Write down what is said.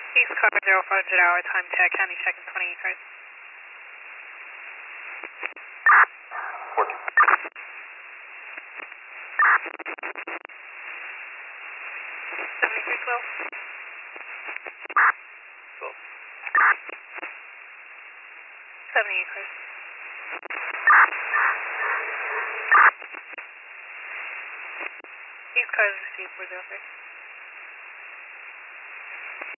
East car 0500 hour, time check, county check in 28 cars. 7312. 78 cars. East cars received 403.